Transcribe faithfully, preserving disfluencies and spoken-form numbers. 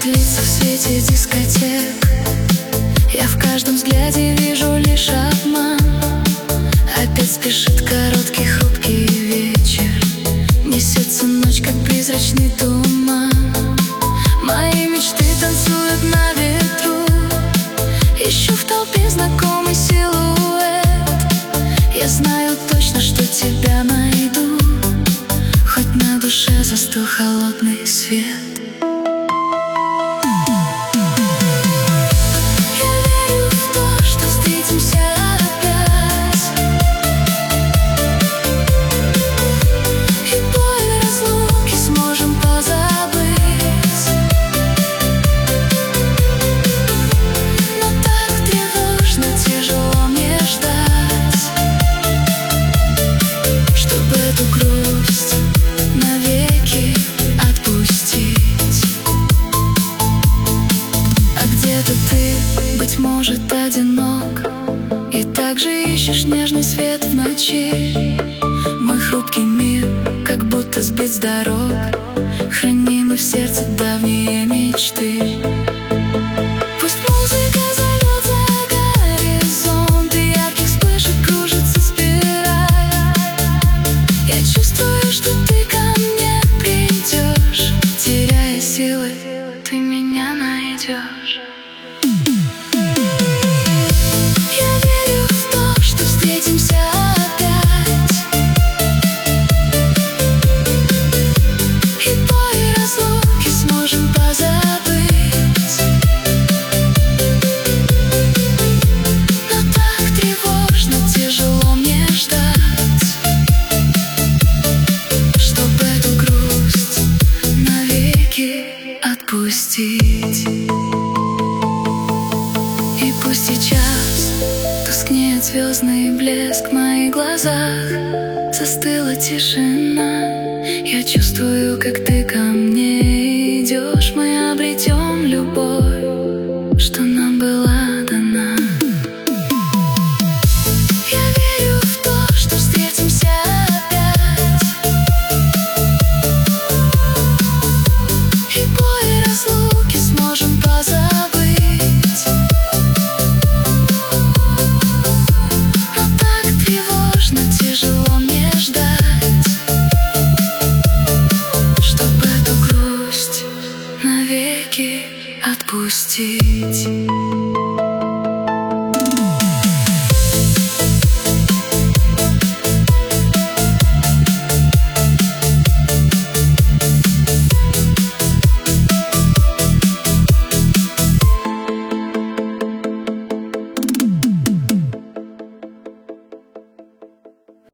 длится в свете дискотек. Я в каждом взгляде вижу лишь обман. Опять спешит короткий хрупкий вечер. Несется ночь, как призрачный туман. Мои мечты танцуют на ветру. Ищу в толпе знакомый силуэт. Я знаю точно, что тебя найду, хоть на душе застыл холодный свет. Быть может, одинок и также ищешь нежный свет в ночи. Мой хрупкий мир как будто сбит с дорог. Хранимы в сердце давние мечты. Пусть музыка зовет за горизонт, и ярких вспышек кружится спираль. Я чувствую, что ты ко мне придешь. Теряя силы, ты меня найдешь. Отпустить. И пусть сейчас тускнеет звездный блеск в моих глазах, застыла тишина. Я чувствую, как ты ко мне идешь. Мы обретем любовь, что нам была дана. Я верю в то, что встретимся опять. И боль разлуки сможем позабыть. Но так тревожно, тяжело мне ждать, чтобы эту грусть навеки отпустить.